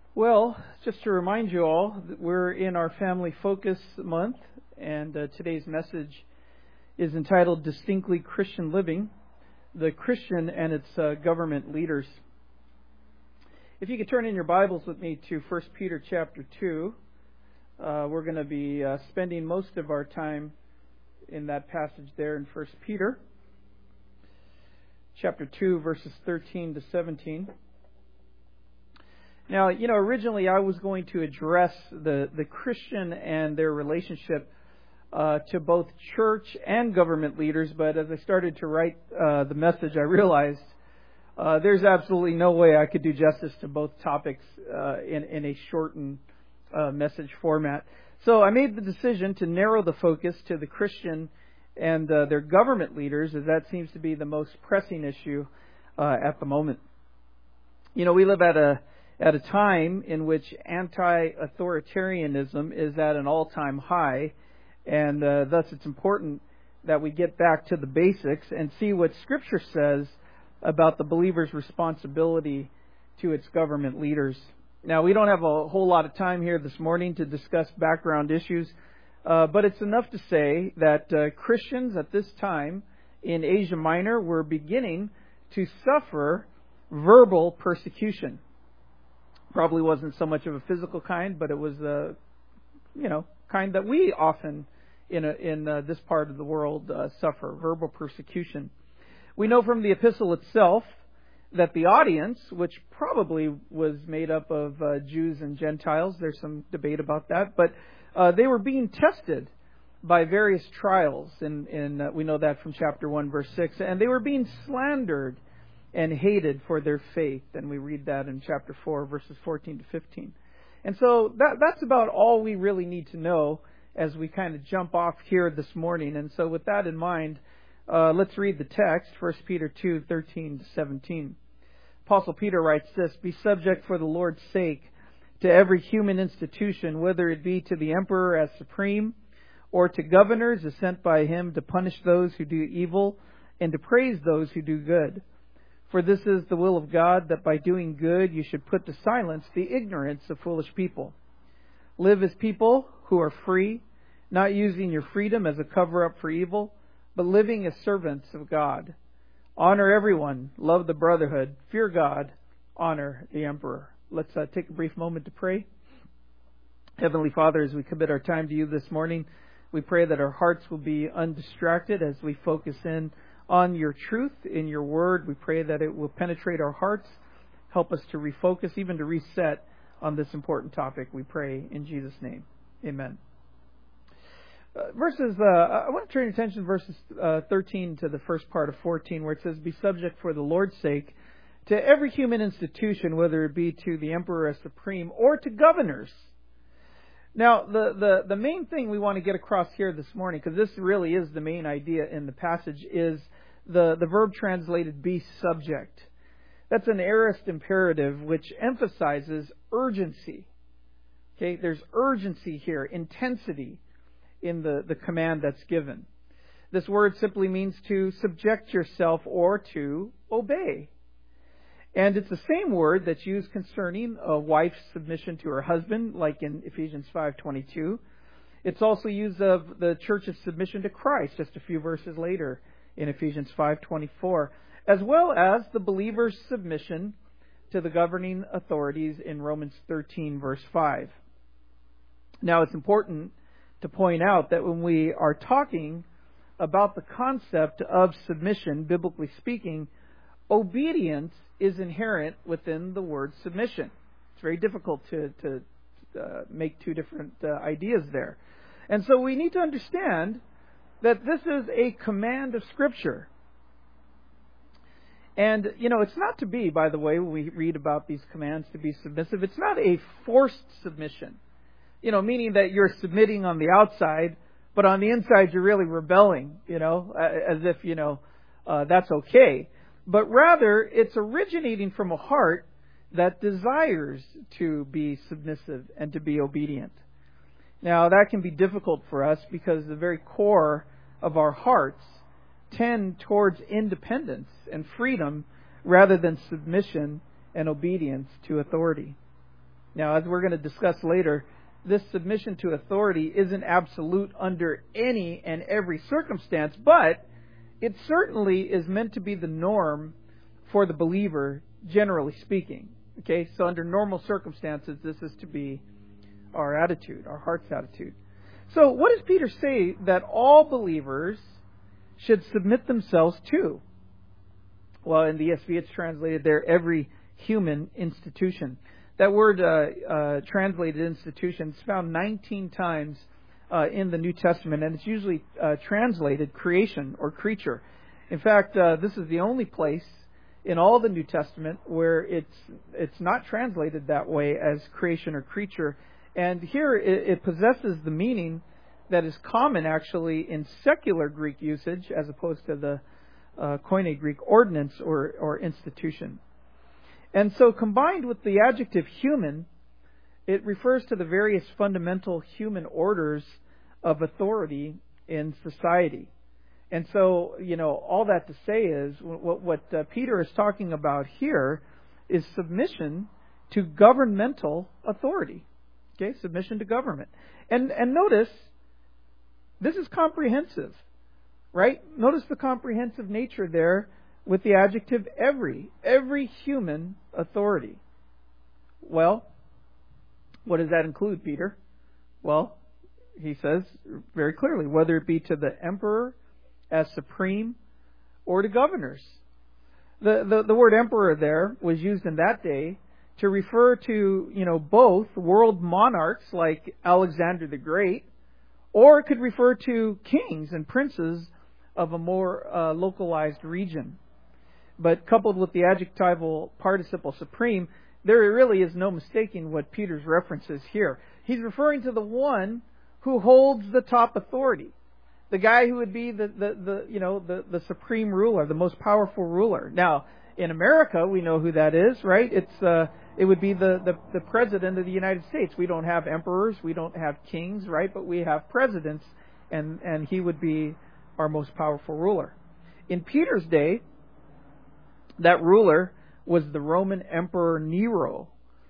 Well, just to remind you all, that we're in our Family Focus month, and today's message is entitled Distinctly Christian Living, the Christian and its Government Leaders. If you could turn in your Bibles with me to 1 Peter chapter 2, we're going to be spending most of our time in that passage there in 1 Peter chapter 2, verses 13 to 17. Now, originally I was going to address the Christian and their relationship to both church and government leaders, but as I started to write the message, I realized there's absolutely no way I could do justice to both topics in a shortened message format. So I made the decision to narrow the focus to the Christian and their government leaders, as that seems to be the most pressing issue at the moment. We live at a time in which anti-authoritarianism is at an all-time high, and thus it's important that we get back to the basics and see what Scripture says about the believer's responsibility to its government leaders. Now, we don't have a whole lot of time here this morning to discuss background issues, but it's enough to say that Christians at this time in Asia Minor were beginning to suffer verbal persecution. Probably wasn't so much of a physical kind, but it was kind that we often in this part of the world suffer, verbal persecution. We know from the epistle itself that the audience, which probably was made up of Jews and Gentiles, there's some debate about that, but they were being tested by various trials, and we know that from chapter 1, verse 6, and they were being slandered and hated for their faith. And we read that in chapter 4, verses 14 to 15. And so that's about all we really need to know as we kind of jump off here this morning. And so with that in mind, let's read the text, 1 Peter 2, 13 to 17. Apostle Peter writes this: "Be subject for the Lord's sake to every human institution, whether it be to the emperor as supreme, or to governors as sent by him to punish those who do evil and to praise those who do good. For this is the will of God, that by doing good you should put to silence the ignorance of foolish people. Live as people who are free, not using your freedom as a cover-up for evil, but living as servants of God. Honor everyone, love the brotherhood, fear God, honor the emperor." Let's take a brief moment to pray. Heavenly Father, as we commit our time to you this morning, we pray that our hearts will be undistracted as we focus in on your truth in your word. We pray that it will penetrate our hearts, help us to refocus, even to reset on this important topic. We pray in Jesus' name. Amen. I want to turn your attention to verses 13 to the first part of 14, where it says, "Be subject for the Lord's sake to every human institution, whether it be to the emperor as supreme or to governors." Now, the main thing we want to get across here this morning, because this really is the main idea in the passage, is the verb translated "be subject." That's an aorist imperative which emphasizes urgency. Okay, there's urgency here, intensity in the command that's given. This word simply means to subject yourself or to obey. And it's the same word that's used concerning a wife's submission to her husband, like in Ephesians 5:22. It's also used of the church's submission to Christ just a few verses later in Ephesians 5:24, as well as the believer's submission to the governing authorities in Romans 13, verse 5. Now, it's important to point out that when we are talking about the concept of submission, biblically speaking, obedience is inherent within the word submission. It's very difficult to make two different ideas there. And so we need to understand that this is a command of Scripture. And, it's not to be, by the way, when we read about these commands to be submissive, it's not a forced submission. Meaning that you're submitting on the outside, but on the inside you're really rebelling, as if, that's okay. But rather, it's originating from a heart that desires to be submissive and to be obedient. Now, that can be difficult for us because the very core of our hearts tend towards independence and freedom rather than submission and obedience to authority. Now, as we're going to discuss later, this submission to authority isn't absolute under any and every circumstance, but it certainly is meant to be the norm for the believer, generally speaking. Okay, so under normal circumstances, this is to be our attitude, our heart's attitude. So what does Peter say that all believers should submit themselves to? Well, in the ESV it's translated there, every human institution. That word translated institution is found 19 times in the New Testament, and it's usually translated creation or creature. In fact, this is the only place in all the New Testament where it's not translated that way as creation or creature. And here it possesses the meaning that is common actually in secular Greek usage as opposed to the Koine Greek ordinance or institution. And so combined with the adjective human, it refers to the various fundamental human orders of authority in society. And so, all that to say is what Peter is talking about here is submission to governmental authority. Okay, submission to government. And notice, this is comprehensive, right? Notice the comprehensive nature there with the adjective every human authority. Well, what does that include, Peter? Well, he says very clearly, whether it be to the emperor as supreme or to governors. The word emperor there was used in that day to refer to, both world monarchs like Alexander the Great, or it could refer to kings and princes of a more localized region. But coupled with the adjectival participle supreme, there really is no mistaking what Peter's reference is here. He's referring to the one who holds the top authority. The guy who would be the supreme ruler, the most powerful ruler. Now, in America, we know who that is, right? It would be the president of the United States. We don't have emperors, we don't have kings, right? But we have presidents, and he would be our most powerful ruler. In Peter's day, that ruler was the Roman Emperor Nero.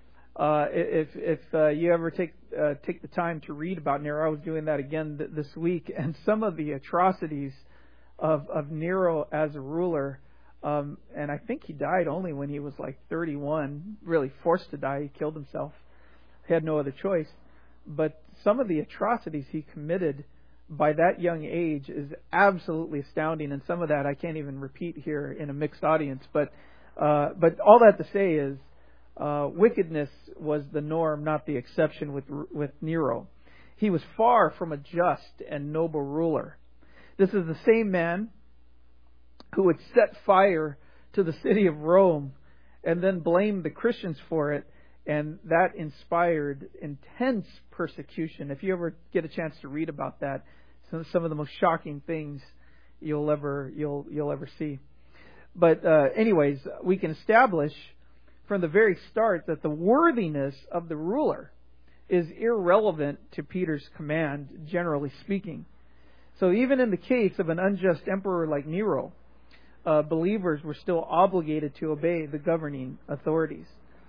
If you ever take the time to read about Nero, I was doing that again this week, and some of the atrocities of Nero as a ruler, and I think he died only when he was like 31, really forced to die. He killed himself. He had no other choice. But some of the atrocities he committed by that young age is absolutely astounding, and some of that I can't even repeat here in a mixed audience. But all that to say is, wickedness was the norm, not the exception with Nero. He was far from a just and noble ruler. This is the same man who would set fire to the city of Rome and then blame the Christians for it, and that inspired intense persecution. If you ever get a chance to read about that, some of the most shocking things you'll ever see. But anyways, we can establish from the very start that the worthiness of the ruler is irrelevant to Peter's command, generally speaking. So even in the case of an unjust emperor like Nero, believers were still obligated to obey the governing authorities.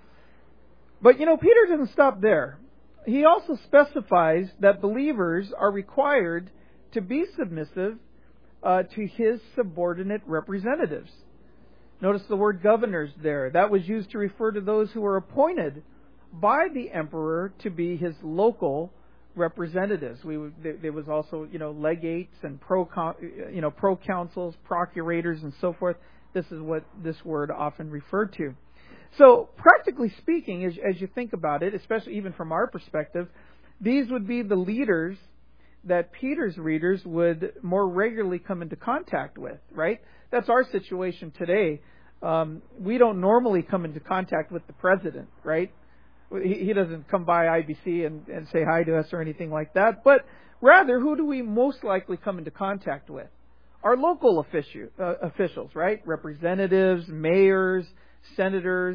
But Peter doesn't stop there. He also specifies that believers are required to be submissive to his subordinate representatives. Notice the word governors there. That was used to refer to those who were appointed by the emperor to be his local representatives. There was also, legates and proconsuls, procurators, and so forth. This is what this word often referred to. So, practically speaking, as you think about it, especially even from our perspective, these would be the leaders that Peter's readers would more regularly come into contact with, right? That's our situation today. We don't normally come into contact with the president, right? He doesn't come by IBC and say hi to us or anything like that. But rather, who do we most likely come into contact with? Our local officials, right? Representatives, mayors, senators.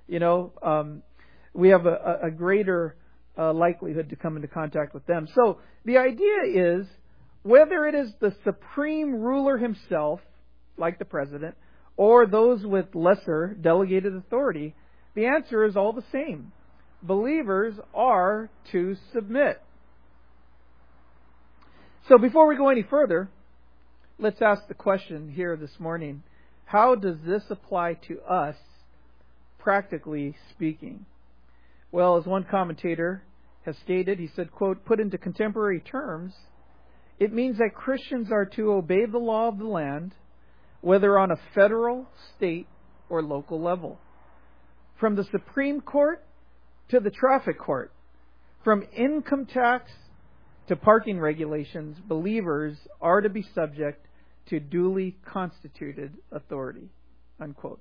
We have a greater likelihood to come into contact with them. So the idea is, whether it is the supreme ruler himself, like the president, or those with lesser delegated authority, the answer is all the same. believers are to submit. So before we go any further, let's ask the question here this morning. How does this apply to us, practically speaking? Well, as one commentator has stated, he said, quote, put into contemporary terms, it means that Christians are to obey the law of the land, whether on a federal, state, or local level. From the Supreme Court to the traffic court, from income tax to parking regulations, believers are to be subject to duly constituted authority, unquote.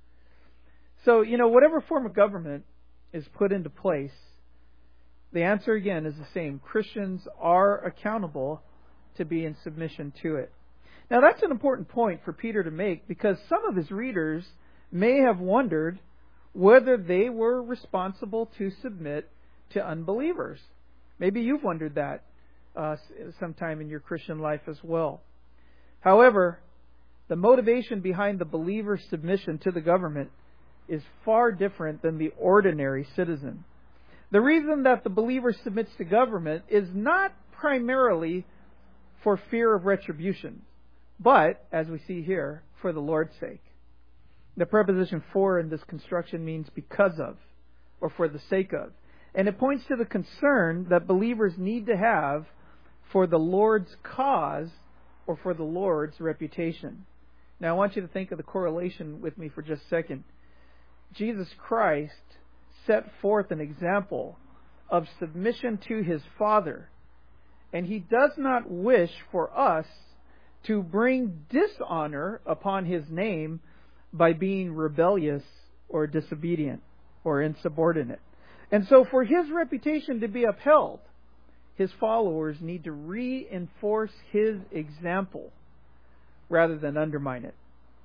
So, whatever form of government is put into place, the answer again is the same. Christians are accountable to be in submission to it. Now that's an important point for Peter to make, because some of his readers may have wondered whether they were responsible to submit to unbelievers. Maybe you've wondered that sometime in your Christian life as well. However, the motivation behind the believer's submission to the government is far different than the ordinary citizen. The reason that the believer submits to government is not primarily for fear of retribution, but, as we see here, for the Lord's sake. The preposition for in this construction means because of, or for the sake of. And it points to the concern that believers need to have for the Lord's cause or for the Lord's reputation. Now I want you to think of the correlation with me for just a second. Jesus Christ set forth an example of submission to His Father, and He does not wish for us to bring dishonor upon His name by being rebellious or disobedient or insubordinate. And so for His reputation to be upheld, His followers need to reinforce His example rather than undermine it.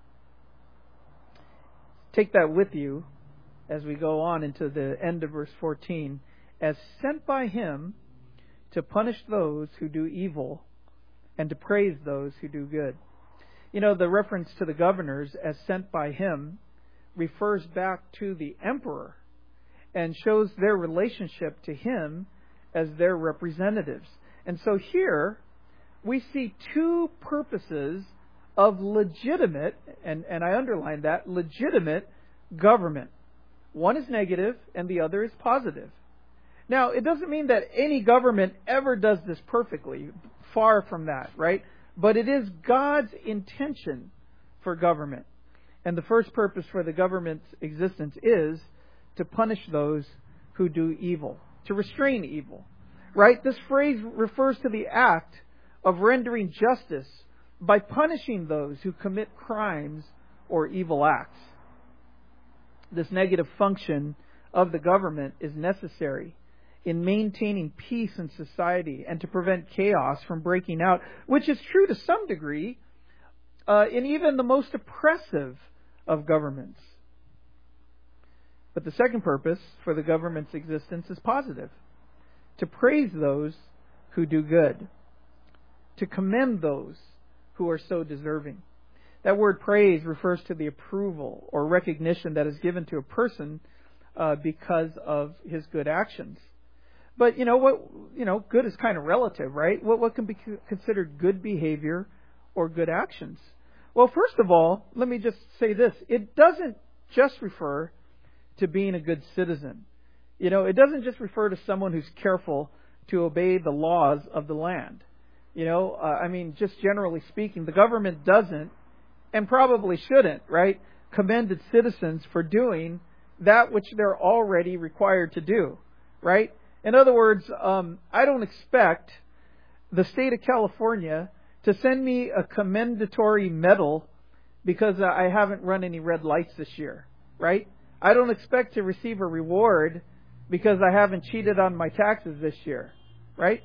Take that with you as we go on into the end of verse 14. As sent by Him to punish those who do evil and to praise those who do good. The reference to the governors as sent by Him refers back to the emperor and shows their relationship to Him as their representatives. And so here we see two purposes of legitimate, and I underline that, legitimate government. One is negative and the other is positive. Now, it doesn't mean that any government ever does this perfectly. Far from that, right? But it is God's intention for government. And the first purpose for the government's existence is to punish those who do evil, to restrain evil. Right? This phrase refers to the act of rendering justice by punishing those who commit crimes or evil acts. This negative function of the government is necessary in maintaining peace in society and to prevent chaos from breaking out, which is true to some degree in even the most oppressive of governments. But the second purpose for the government's existence is positive: to praise those who do good, to commend those who are so deserving. That word praise refers to the approval or recognition that is given to a person because of his good actions. But good is kind of relative, right? What can be considered good behavior or good actions? Well, first of all, let me just say this. It doesn't just refer to being a good citizen. It doesn't just refer to someone who's careful to obey the laws of the land. Just generally speaking, the government doesn't, and probably shouldn't, right, commend its citizens for doing that which they're already required to do, right? In other words, I don't expect the state of California to send me a commendatory medal because I haven't run any red lights this year, right? I don't expect to receive a reward because I haven't cheated on my taxes this year, right?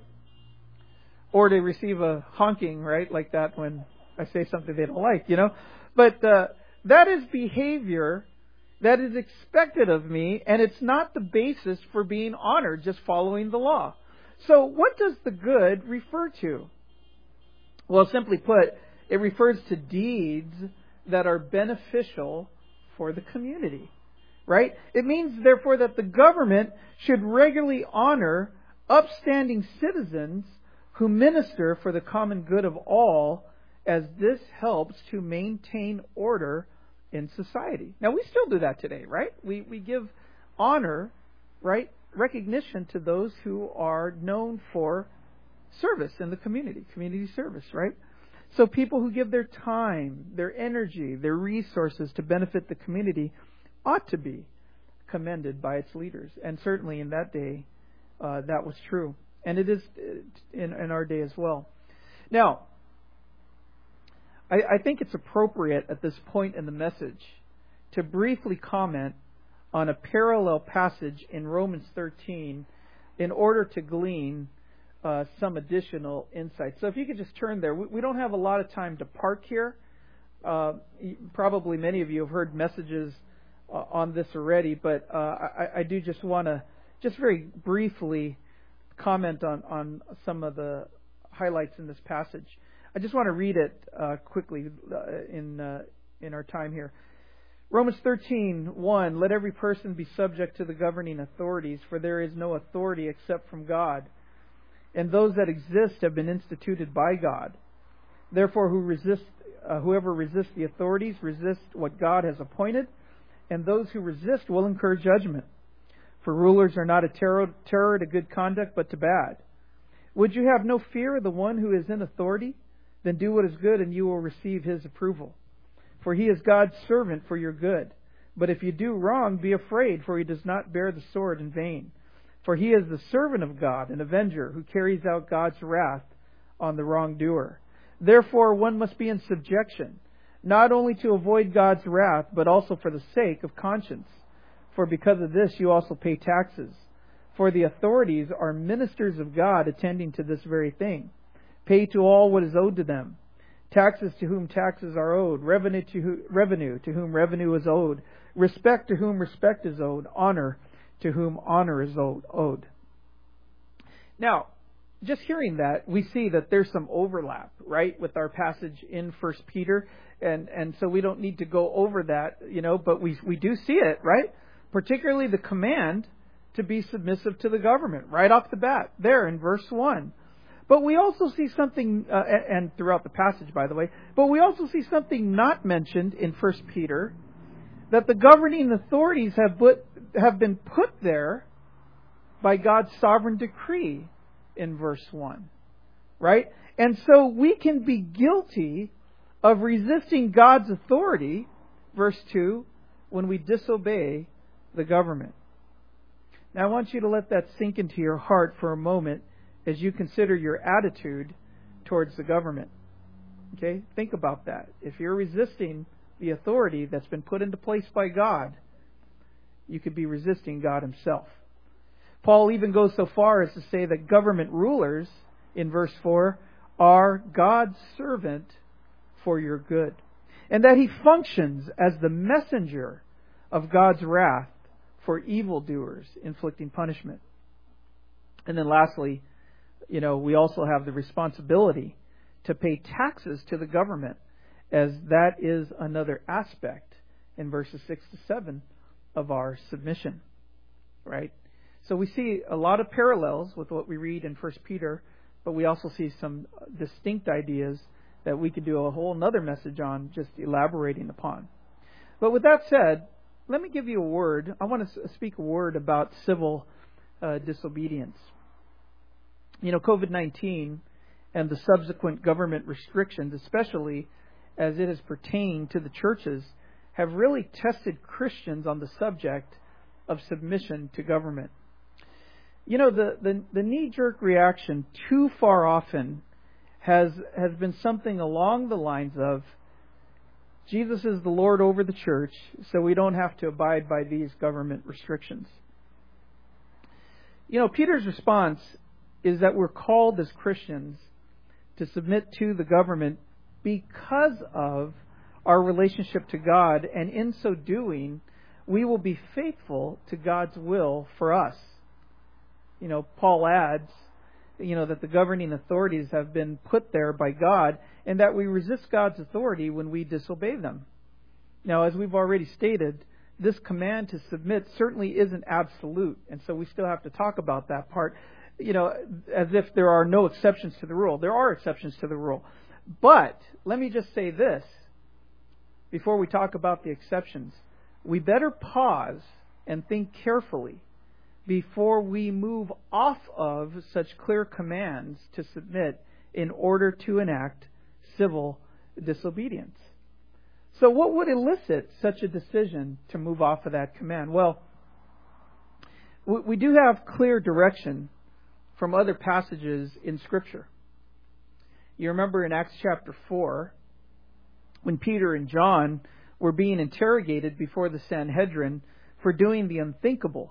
Or to receive a honking, right, like that when I say something they don't like, But that is behavior that is expected of me, and it's not the basis for being honored, just following the law. So what does the good refer to? Well, simply put, it refers to deeds that are beneficial for the community. right? It means, therefore, that the government should regularly honor upstanding citizens who minister for the common good of all, as this helps to maintain order in society. Now, we still do that today, right? We give honor, right, recognition to those who are known for service in the community service, right? So people who give their time, their energy, their resources to benefit the community ought to be commended by its leaders. And certainly in that day, that was true. And it is in our day as well. Now, I think it's appropriate at this point in the message to briefly comment on a parallel passage in Romans 13 in order to glean some additional insight. So if you could just turn there. We don't have a lot of time to park here. Probably many of you have heard messages on this already, but I do just want to just very briefly comment on some of the highlights in this passage. I just want to read it quickly in our time here. Romans 13:1, let every person be subject to the governing authorities, for there is no authority except from God, and those that exist have been instituted by God. Therefore, whoever resists the authorities resists what God has appointed, and those who resist will incur judgment. For rulers are not a terror to good conduct, but to bad. Would you have no fear of the one who is in authority? Then do what is good, and you will receive his approval. For he is God's servant for your good. But if you do wrong, be afraid, for he does not bear the sword in vain. For he is the servant of God, an avenger, who carries out God's wrath on the wrongdoer. Therefore, one must be in subjection, not only to avoid God's wrath, but also for the sake of conscience. For because of this, you also pay taxes. For the authorities are ministers of God, attending to this very thing. Pay to all what is owed to them. Taxes to whom taxes are owed. Revenue to whom revenue is owed. Respect to whom respect is owed. Honor to whom honor is owed. Now, just hearing that, we see that there's some overlap, right, with our passage in 1 Peter. And so we don't need to go over that, but we do see it, right? Particularly the command to be submissive to the government, right off the bat, there in verse 1. But we also see something, and throughout the passage, by the way, but we also see something not mentioned in 1 Peter, that the governing authorities have been put there by God's sovereign decree in verse 1. Right? And so we can be guilty of resisting God's authority, verse 2, when we disobey the government. Now I want you to let that sink into your heart for a moment as you consider your attitude towards the government. Okay? Think about that. If you're resisting the authority that's been put into place by God, you could be resisting God Himself. Paul even goes so far as to say that government rulers, in verse 4, are God's servant for your good, and that He functions as the messenger of God's wrath for evildoers, inflicting punishment. And then lastly, we also have the responsibility to pay taxes to the government, as that is another aspect in verses 6 to 7 of our submission. Right? So we see a lot of parallels with what we read in 1 Peter, but we also see some distinct ideas that we could do a whole other message on, just elaborating upon. But with that said, let me give you a word. I want to speak a word about civil disobedience. COVID-19 and the subsequent government restrictions, especially as it has pertained to the churches, have really tested Christians on the subject of submission to government. The knee-jerk reaction too far often has been something along the lines of, Jesus is the Lord over the church, so we don't have to abide by these government restrictions. Peter's response is that we're called as Christians to submit to the government because of our relationship to God, and in so doing, we will be faithful to God's will for us. Paul adds, that the governing authorities have been put there by God, and that we resist God's authority when we disobey them. Now, as we've already stated, this command to submit certainly isn't absolute. And so we still have to talk about that part, as if there are no exceptions to the rule. There are exceptions to the rule. But let me just say this before we talk about the exceptions. We better pause and think carefully before we move off of such clear commands to submit in order to enact civil disobedience. So what would elicit such a decision to move off of that command? Well, we do have clear direction from other passages in Scripture. You remember in Acts chapter 4, when Peter and John were being interrogated before the Sanhedrin for doing the unthinkable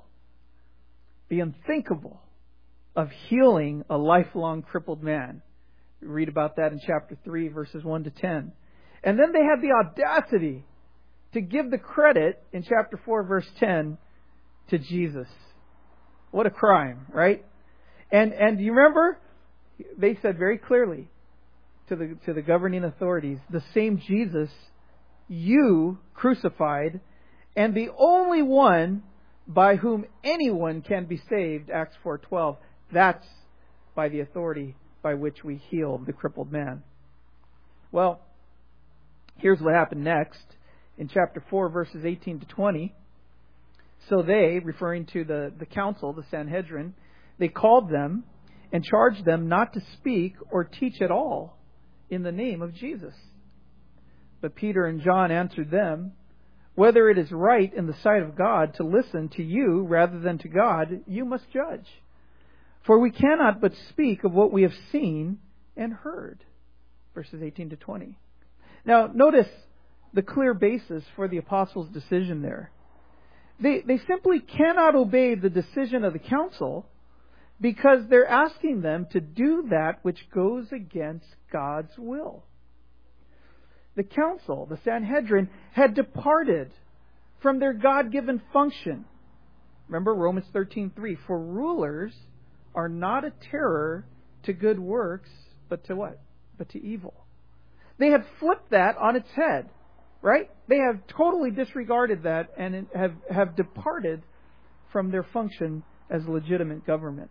of healing a lifelong crippled man. We read about that in chapter 3, verses 1 to 10. And then they had the audacity to give the credit in chapter 4, verse 10 to Jesus. What a crime, right? And you remember, they said very clearly to the governing authorities, the same Jesus you crucified, and the only one by whom anyone can be saved, Acts 4:12. That's by the authority by which we healed the crippled man. Well, here's what happened next in chapter 4, verses 18 to 20. So they, referring to the council, the Sanhedrin, they called them and charged them not to speak or teach at all in the name of Jesus. But Peter and John answered them, whether it is right in the sight of God to listen to you rather than to God, you must judge. For we cannot but speak of what we have seen and heard. Verses 18 to 20. Now, notice the clear basis for the apostles' decision there. They simply cannot obey the decision of the council because they're asking them to do that which goes against God's will. The council, the Sanhedrin, had departed from their God-given function. Remember Romans 13:3, for rulers are not a terror to good works, but to what? But to evil. They had flipped that on its head, right? They have totally disregarded that and have departed from their function as legitimate government.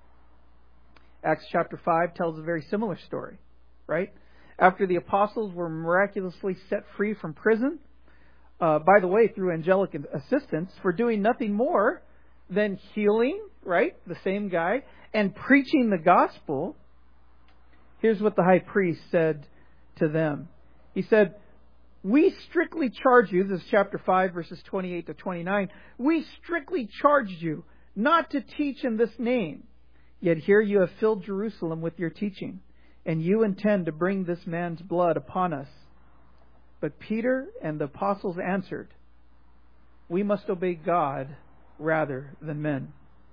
Acts chapter 5 tells a very similar story, right? After the apostles were miraculously set free from prison, by the way, through angelic assistance, for doing nothing more than healing, right? The same guy, and preaching the gospel. Here's what the high priest said to them. He said, we strictly charge you, this is chapter 5, verses 28 to 29, we strictly charged you not to teach in this name. Yet here you have filled Jerusalem with your teaching, and you intend to bring this man's blood upon us. But Peter and the apostles answered, we must obey God rather than men.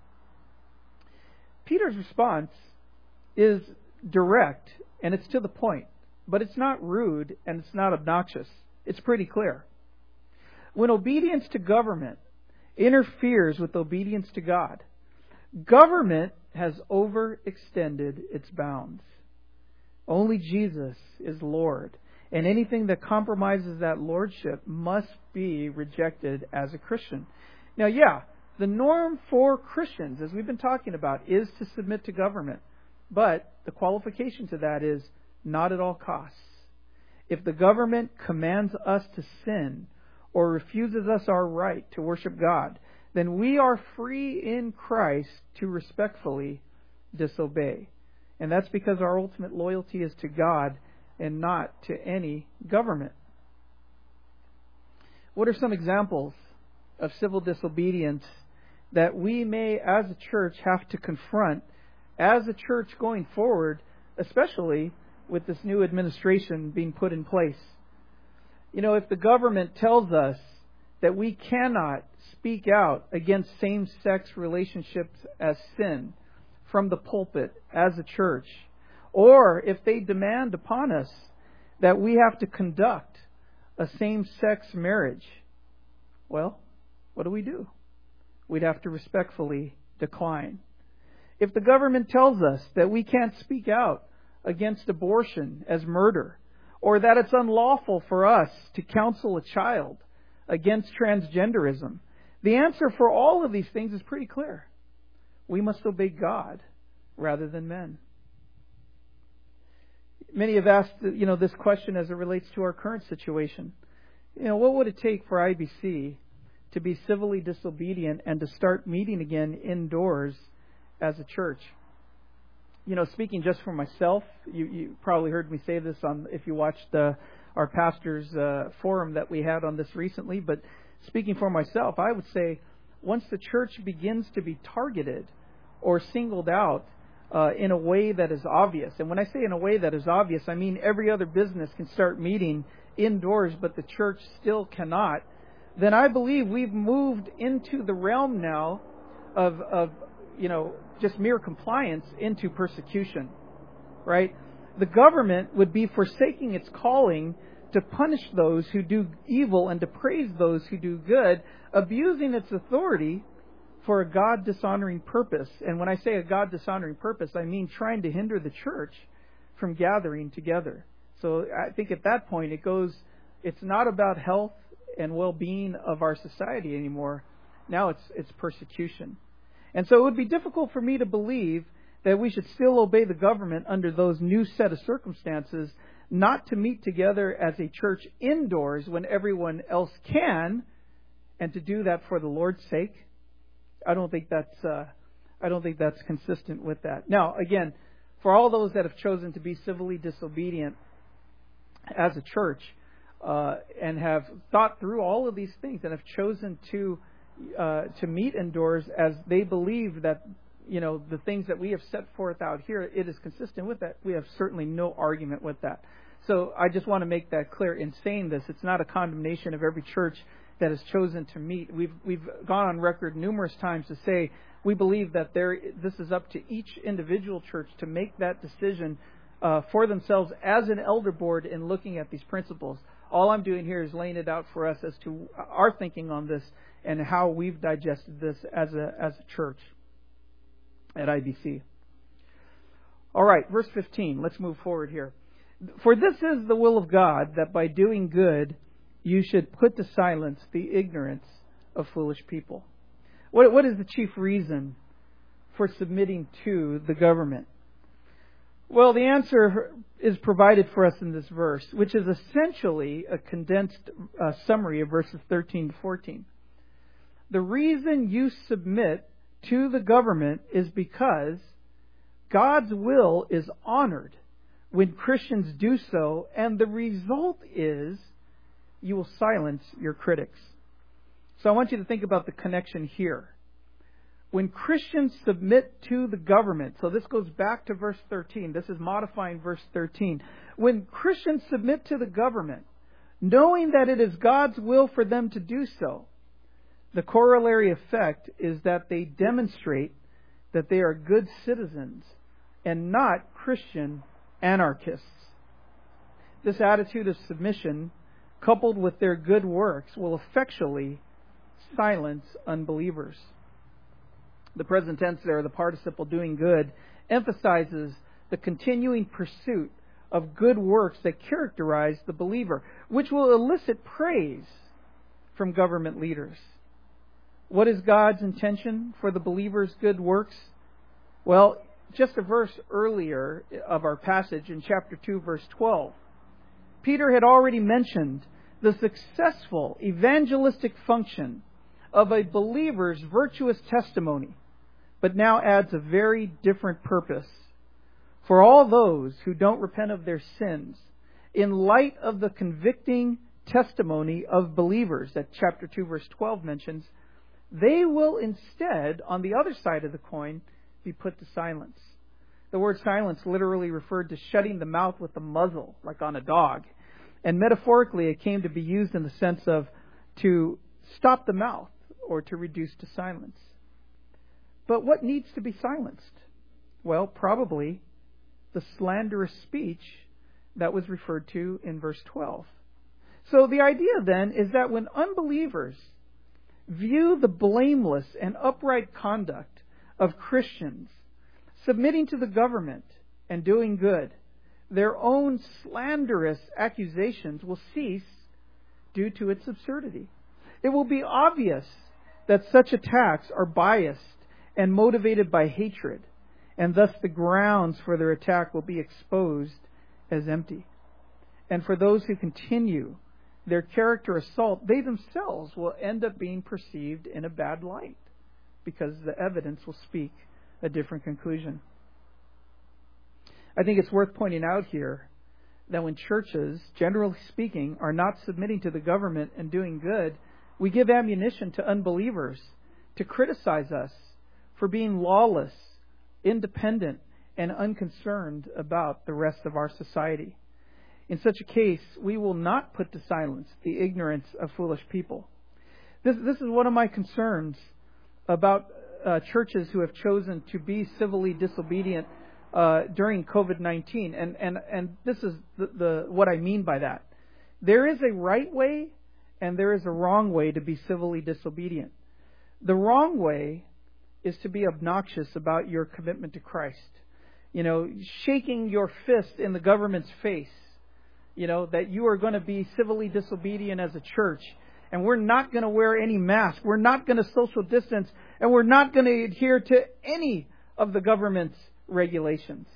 Peter's response is direct and it's to the point, but it's not rude and it's not obnoxious. It's pretty clear. When obedience to government interferes with obedience to God, government has overextended its bounds. Only Jesus is Lord, and anything that compromises that lordship must be rejected as a Christian. Now, the norm for Christians, as we've been talking about, is to submit to government. But the qualification to that is not at all costs. If the government commands us to sin or refuses us our right to worship God, then we are free in Christ to respectfully disobey. And that's because our ultimate loyalty is to God and not to any government. What are some examples of civil disobedience that we may, as a church, have to confront as a church going forward, especially with this new administration being put in place? If the government tells us that we cannot speak out against same-sex relationships as sin from the pulpit as a church, or if they demand upon us that we have to conduct a same-sex marriage, well, what do? We'd have to respectfully decline. If the government tells us that we can't speak out against abortion as murder, or that it's unlawful for us to counsel a child against transgenderism. The answer for all of these things is pretty clear. We must obey God rather than men. Many have asked, this question as it relates to our current situation. What would it take for IBC to be civilly disobedient and to start meeting again indoors as a church? Speaking just for myself, you probably heard me say this if you watched our pastor's forum that we had on this recently. But speaking for myself, I would say once the church begins to be targeted or singled out in a way that is obvious, and when I say in a way that is obvious, I mean every other business can start meeting indoors, but the church still cannot, then I believe we've moved into the realm now of just mere compliance into persecution, right? The government would be forsaking its calling to punish those who do evil and to praise those who do good, abusing its authority for a God-dishonoring purpose. And when I say a God-dishonoring purpose, I mean trying to hinder the church from gathering together. So I think at that point it's not about health and well-being of our society anymore. Now it's persecution. And so it would be difficult for me to believe that we should still obey the government under those new set of circumstances, not to meet together as a church indoors when everyone else can, and to do that for the Lord's sake. I don't think that's consistent with that. Now, again, for all those that have chosen to be civilly disobedient as a church and have thought through all of these things and have chosen to meet indoors as they believe that the things that we have set forth out here, it is consistent with that. We have certainly no argument with that. So I just want to make that clear in saying this. It's not a condemnation of every church that has chosen to meet. We've gone on record numerous times to say we believe that this is up to each individual church to make that decision for themselves as an elder board in looking at these principles. All I'm doing here is laying it out for us as to our thinking on this and how we've digested this as a church at IBC. All right, verse 15. Let's move forward here. For this is the will of God, that by doing good you should put to silence the ignorance of foolish people. What is the chief reason for submitting to the government? Well, the answer is provided for us in this verse, which is essentially a condensed summary of verses 13 to 14. The reason you submit to the government is because God's will is honored when Christians do so, and the result is you will silence your critics. So I want you to think about the connection here. When Christians submit to the government, so this goes back to verse 13. This is modifying verse 13. When Christians submit to the government, knowing that it is God's will for them to do so, the corollary effect is that they demonstrate that they are good citizens and not Christian anarchists. This attitude of submission, coupled with their good works, will effectually silence unbelievers. The present tense there, the participle doing good, emphasizes the continuing pursuit of good works that characterize the believer, which will elicit praise from government leaders. What is God's intention for the believer's good works? Well, just a verse earlier of our passage in chapter 2, verse 12, Peter had already mentioned the successful evangelistic function of a believer's virtuous testimony, but now adds a very different purpose. For all those who don't repent of their sins, in light of the convicting testimony of believers that chapter 2, verse 12 mentions, they will instead, on the other side of the coin, be put to silence. The word silence literally referred to shutting the mouth with a muzzle, like on a dog. And metaphorically, it came to be used in the sense of to stop the mouth or to reduce to silence. But what needs to be silenced? Well, probably the slanderous speech that was referred to in verse 12. So the idea then is that when unbelievers view the blameless and upright conduct of Christians submitting to the government and doing good, their own slanderous accusations will cease due to its absurdity. It will be obvious that such attacks are biased and motivated by hatred, and thus the grounds for their attack will be exposed as empty. And for those who continue their character assault, they themselves will end up being perceived in a bad light, because the evidence will speak a different conclusion. I think it's worth pointing out here that when churches, generally speaking, are not submitting to the government and doing good, we give ammunition to unbelievers to criticize us for being lawless, independent, and unconcerned about the rest of our society. In such a case, we will not put to silence the ignorance of foolish people. This is one of my concerns about churches who have chosen to be civilly disobedient during COVID-19. And this is what I mean by that. There is a right way and there is a wrong way to be civilly disobedient. The wrong way is to be obnoxious about your commitment to Christ. Shaking your fist in the government's face, that you are going to be civilly disobedient as a church, and we're not going to wear any mask, we're not going to social distance, and we're not going to adhere to any of the government's regulations.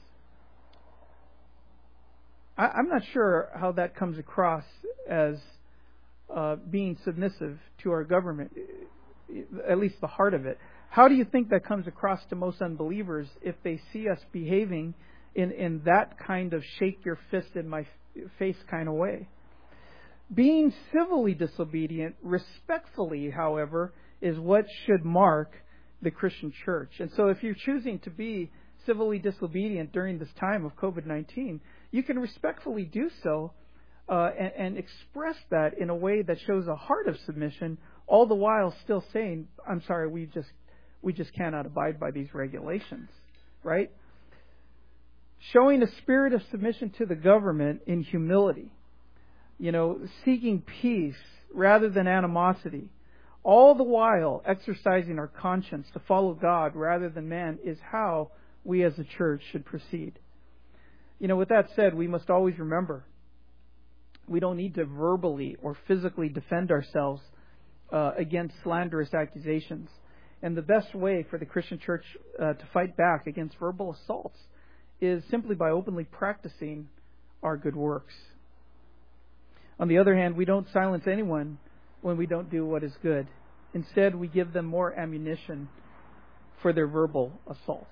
I'm not sure how that comes across as being submissive to our government, at least the heart of it. How do you think that comes across to most unbelievers if they see us behaving in that kind of shake your fist in my face kind of way? Being civilly disobedient, respectfully, however, is what should mark the Christian church. And so if you're choosing to be civilly disobedient during this time of COVID-19, you can respectfully do so and express that in a way that shows a heart of submission, all the while still saying, I'm sorry, we just cannot abide by these regulations, right? Showing a spirit of submission to the government in humility, seeking peace rather than animosity, all the while exercising our conscience to follow God rather than man, is how we as a church should proceed. With that said, we must always remember we don't need to verbally or physically defend ourselves against slanderous accusations. And the best way for the Christian church to fight back against verbal assaults is simply by openly practicing our good works. On the other hand, we don't silence anyone when we don't do what is good. Instead, we give them more ammunition for their verbal assaults.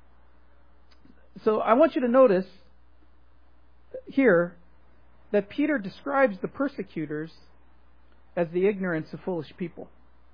So I want you to notice here that Peter describes the persecutors as the ignorance of foolish people.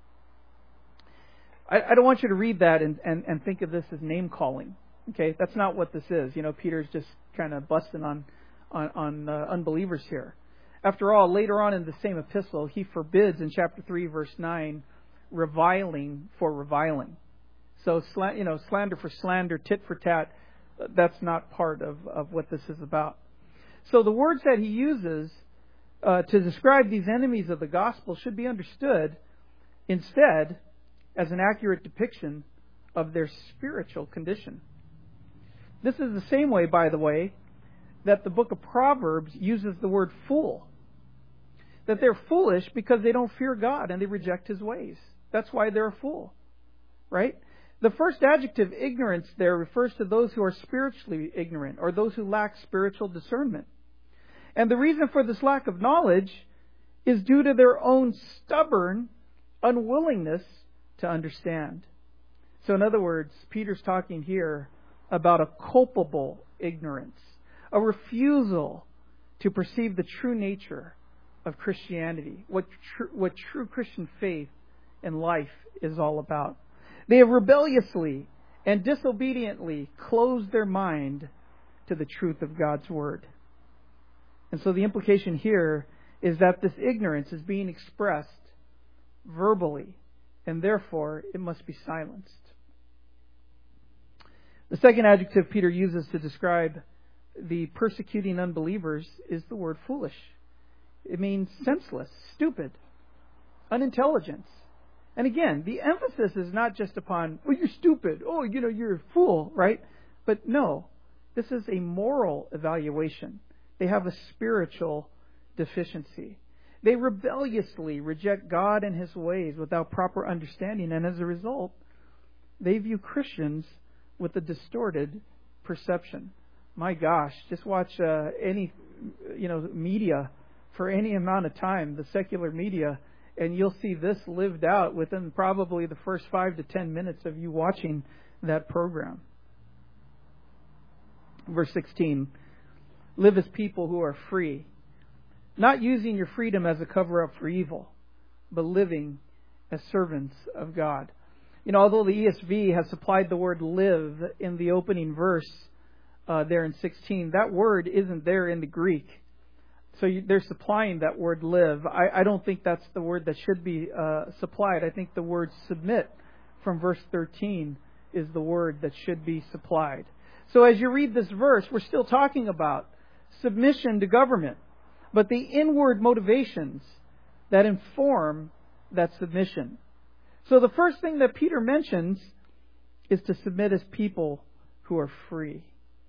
I don't want you to read that and think of this as name calling. Okay, that's not what this is. Peter's just kind of busting on unbelievers here. After all, later on in the same epistle, he forbids in chapter 3, verse 9, reviling for reviling. So, slander for slander, tit for tat, that's not part of what this is about. So the words that he uses to describe these enemies of the gospel should be understood instead as an accurate depiction of their spiritual condition. This is the same way, by the way, that the book of Proverbs uses the word fool. That they're foolish because they don't fear God and they reject His ways. That's why they're a fool. Right? The first adjective, ignorance, there refers to those who are spiritually ignorant or those who lack spiritual discernment. And the reason for this lack of knowledge is due to their own stubborn unwillingness to understand. So in other words, Peter's talking here about a culpable ignorance, a refusal to perceive the true nature of Christianity, what true Christian faith and life is all about. They have rebelliously and disobediently closed their mind to the truth of God's Word. And so the implication here is that this ignorance is being expressed verbally, and therefore it must be silenced. The second adjective Peter uses to describe the persecuting unbelievers is the word foolish. It means senseless, stupid, unintelligent. And again, the emphasis is not just upon, you're stupid, you're a fool, right? But no, this is a moral evaluation. They have a spiritual deficiency. They rebelliously reject God and His ways without proper understanding, and as a result, they view Christians with a distorted perception. My gosh, just watch any media for any amount of time, the secular media, and you'll see this lived out within probably the first 5 to 10 minutes of you watching that program. Verse 16, live as people who are free, not using your freedom as a cover-up for evil, but living as servants of God. Although the ESV has supplied the word live in the opening verse there in 16, that word isn't there in the Greek. So they're supplying that word live. I don't think that's the word that should be supplied. I think the word submit from verse 13 is the word that should be supplied. So as you read this verse, we're still talking about submission to government, but the inward motivations that inform that submission. So the first thing that Peter mentions is to submit as people who are free.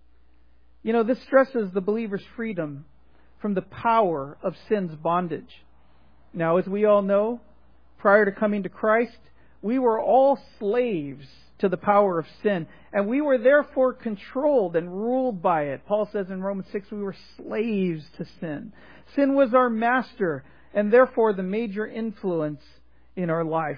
This stresses the believer's freedom from the power of sin's bondage. Now, as we all know, prior to coming to Christ, we were all slaves to the power of sin, and we were therefore controlled and ruled by it. Paul says in Romans 6, we were slaves to sin. Sin was our master, and therefore the major influence in our life.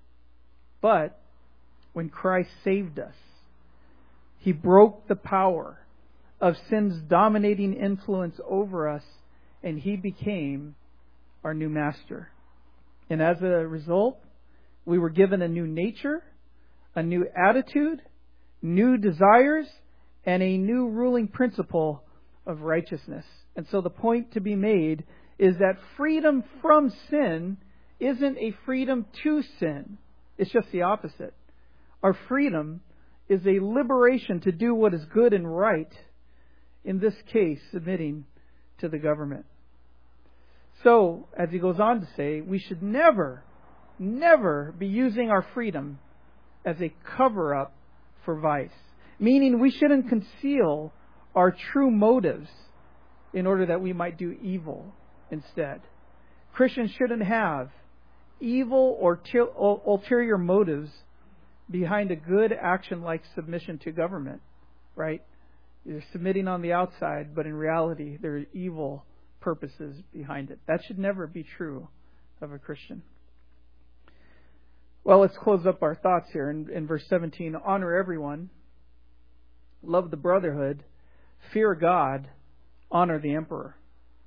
But when Christ saved us, He broke the power of sin's dominating influence over us, and He became our new master. And as a result, we were given a new nature, a new attitude, new desires, and a new ruling principle of righteousness. And so the point to be made is that freedom from sin isn't a freedom to sin. It's just the opposite. Our freedom is a liberation to do what is good and right, in this case, submitting to the government. So, as he goes on to say, we should never be using our freedom as a cover-up for vice. Meaning we shouldn't conceal our true motives in order that we might do evil instead. Christians shouldn't have evil or ulterior motives behind a good action like submission to government, right? You're submitting on the outside, but in reality, there are evil purposes behind it. That should never be true of a Christian. Well, let's close up our thoughts here in verse 17. Honor everyone, love the brotherhood, fear God, honor the emperor.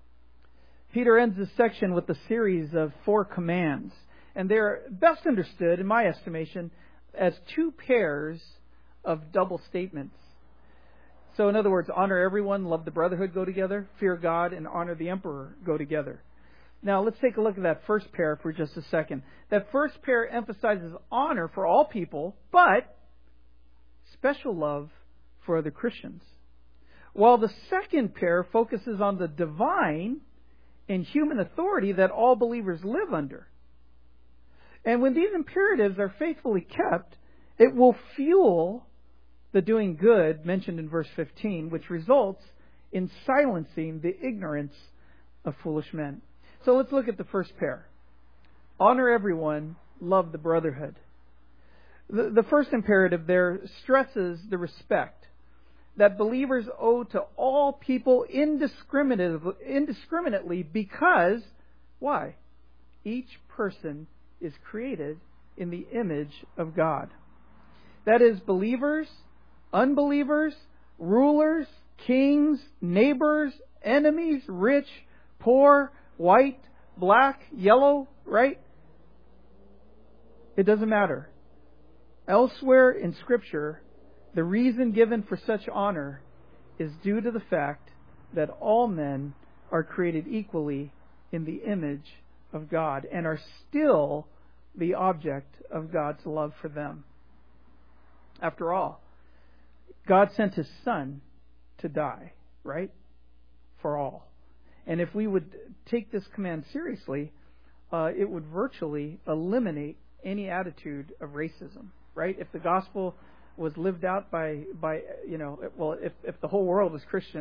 Peter ends this section with a series of 4 commands, and they're best understood, in my estimation, as 2 pairs of double statements. So in other words, honor everyone, love the brotherhood go together, fear God, and honor the emperor go together. Now let's take a look at that first pair for just a second. That first pair emphasizes honor for all people, but special love for other Christians. While the second pair focuses on the divine and human authority that all believers live under. And when these imperatives are faithfully kept, it will fuel the doing good mentioned in verse 15, which results in silencing the ignorance of foolish men. So let's look at the first pair. Honor everyone, love the brotherhood. The first imperative there stresses the respect that believers owe to all people indiscriminately because, why? Each person is created in the image of God. That is, believers, unbelievers, rulers, kings, neighbors, enemies, rich, poor, white, black, yellow, right? It doesn't matter. Elsewhere in Scripture, the reason given for such honor is due to the fact that all men are created equally in the image of God and are still the object of God's love for them. After all, God sent His Son to die, right? For all. And if we would take this command seriously, it would virtually eliminate any attitude of racism, right? If the gospel was lived out by if the whole world was Christian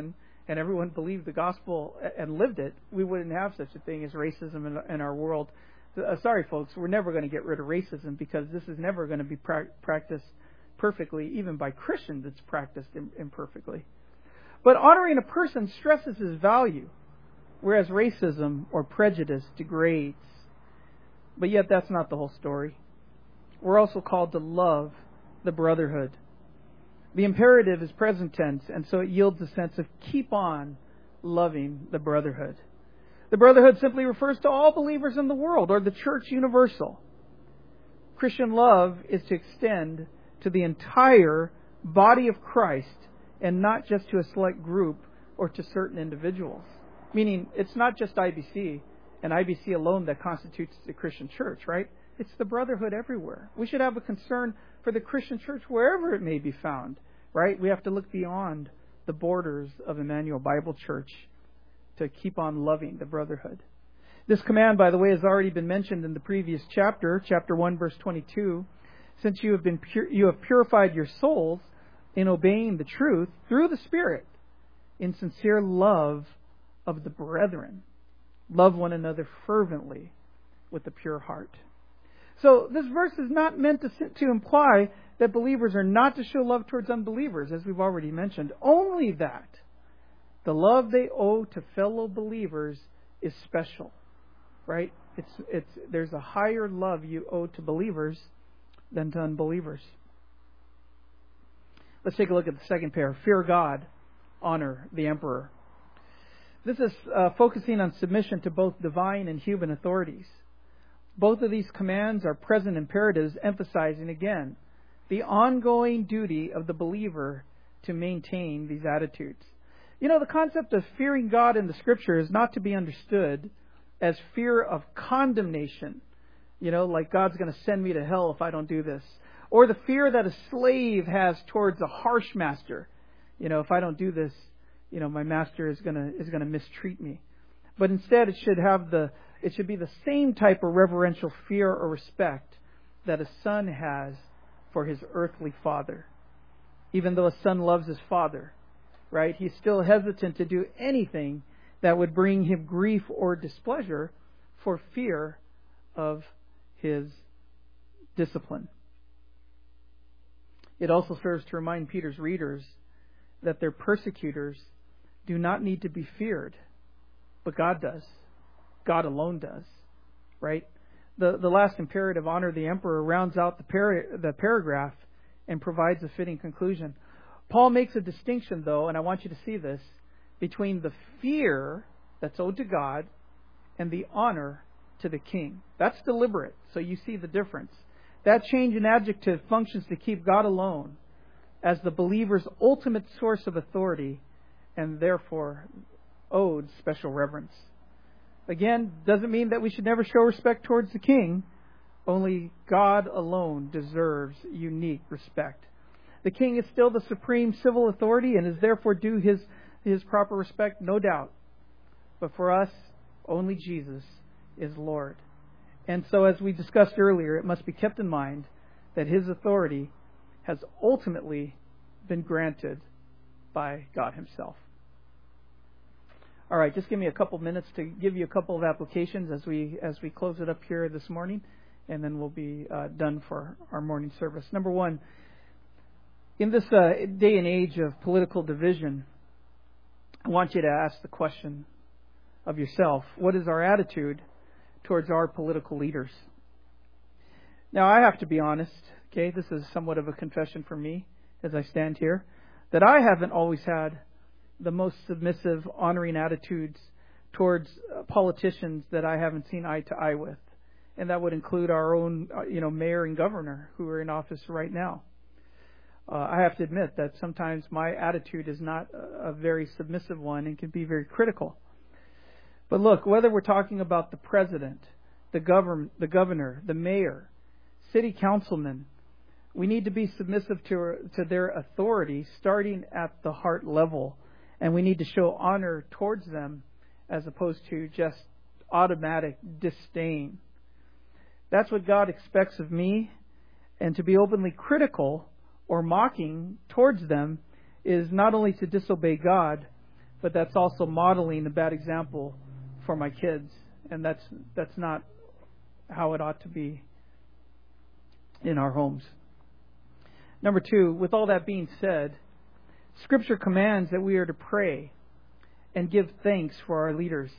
and everyone believed the gospel and lived it, we wouldn't have such a thing as racism in our world. Sorry, folks, we're never going to get rid of racism because this is never going to be practiced perfectly. Even by Christians, it's practiced imperfectly. But honoring a person stresses his value, whereas racism or prejudice degrades. But yet that's not the whole story. We're also called to love the brotherhood. The imperative is present tense, and so it yields a sense of keep on loving the brotherhood. The brotherhood simply refers to all believers in the world, or the church universal. Christian love is to extend to the entire body of Christ and not just to a select group or to certain individuals. Meaning, it's not just IBC and IBC alone that constitutes the Christian church, right? It's the brotherhood everywhere. We should have a concern for the Christian church wherever it may be found, right? We have to look beyond the borders of Emmanuel Bible Church to keep on loving the brotherhood. This command, by the way, has already been mentioned in the previous chapter, chapter 1, verse 22. Since you have purified your souls in obeying the truth through the Spirit, in sincere love of the brethren. Love one another fervently with a pure heart. So this verse is not meant to imply that believers are not to show love towards unbelievers, as we've already mentioned. Only that the love they owe to fellow believers is special, right? There's a higher love you owe to believers than to unbelievers. Let's take a look at the second pair. Fear God, honor the emperor. This is focusing on submission to both divine and human authorities. Both of these commands are present imperatives, emphasizing again the ongoing duty of the believer to maintain these attitudes. You know, the concept of fearing God in the Scripture is not to be understood as fear of condemnation. You know, like God's going to send me to hell if I don't do this. Or the fear that a slave has towards a harsh master. You know, if I don't do this, you know, my master is going to mistreat me. But instead, it should be the same type of reverential fear or respect that a son has for his earthly father. Even though a son loves his father, right? He's still hesitant to do anything that would bring him grief or displeasure for fear of his discipline. It also serves to remind Peter's readers that their persecutors do not need to be feared, but God does. God alone does, right? The last imperative, honor the emperor, rounds out the paragraph and provides a fitting conclusion. Paul makes a distinction, though, and I want you to see this, between the fear that's owed to God and the honor to the king. That's deliberate, so you see the difference. That change in adjective functions to keep God alone as the believer's ultimate source of authority and therefore owed special reverence. Again, doesn't mean that we should never show respect towards the king. Only God alone deserves unique respect. The king is still the supreme civil authority and is therefore due his proper respect, no doubt. But for us, only Jesus is Lord. And so, as we discussed earlier, it must be kept in mind that his authority has ultimately been granted by God himself. All right, just give me a couple minutes to give you a couple of applications as we close it up here this morning, and then we'll be done for our morning service. Number one, in this day and age of political division, I want you to ask the question of yourself, what is our attitude towards our political leaders? Now, I have to be honest, okay, this is somewhat of a confession for me as I stand here, that I haven't always had the most submissive, honoring attitudes towards politicians that I haven't seen eye to eye with. And that would include our own, mayor and governor who are in office right now. I have to admit that sometimes my attitude is not a very submissive one and can be very critical. But look, whether we're talking about the president, the governor, the mayor, city councilman, we need to be submissive to their authority starting at the heart level. And we need to show honor towards them as opposed to just automatic disdain. That's what God expects of me. And to be openly critical or mocking towards them is not only to disobey God, but that's also modeling a bad example for my kids, and that's not how it ought to be in our homes. Number 2, with all that being said, Scripture commands that we are to pray and give thanks for our leaders.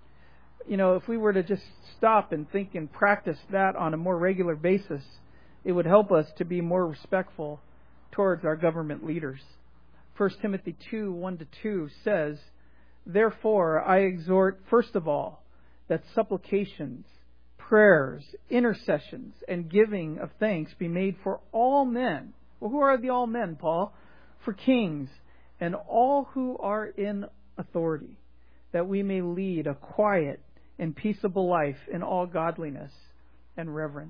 If we were to just stop and think and practice that on a more regular basis, it would help us to be more respectful towards our government leaders. 1 Timothy 2, 1-2 says, "Therefore I exhort, first of all, that supplications, prayers, intercessions, and giving of thanks be made for all men." Well, who are the all men, Paul? "For kings and all who are in authority, that we may lead a quiet and peaceable life in all godliness and reverence."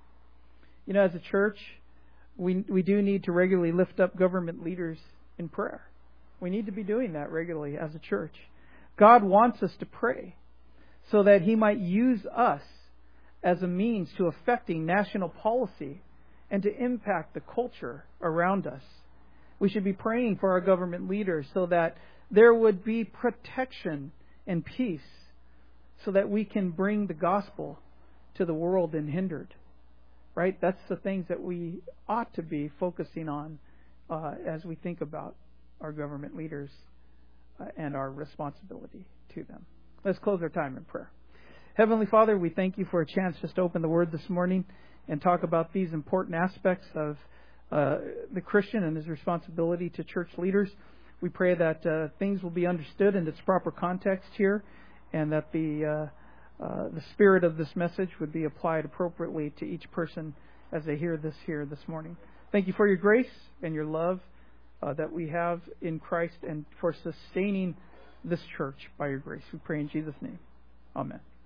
As a church, we do need to regularly lift up government leaders in prayer. We need to be doing that regularly as a church. God wants us to pray so that He might use us as a means to affecting national policy and to impact the culture around us. We should be praying for our government leaders so that there would be protection and peace, so that we can bring the gospel to the world unhindered. Right? That's the things that we ought to be focusing on as we think about our government leaders and our responsibility to them. Let's close our time in prayer. Heavenly Father, we thank You for a chance just to open the Word this morning and talk about these important aspects of the Christian and his responsibility to church leaders. We pray that things will be understood in its proper context here, and that the spirit of this message would be applied appropriately to each person as they hear this here this morning. Thank You for Your grace and Your love that we have in Christ, and for sustaining this church by Your grace. We pray in Jesus' name. Amen.